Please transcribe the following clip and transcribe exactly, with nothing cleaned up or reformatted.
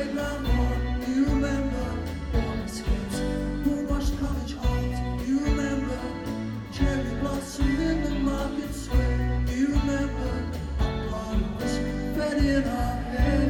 playground lawn. Do you remember roller skates? Moonwashed college halls. Do you remember cherry blossom in the market square? Do you remember our bottom was fed in our hair?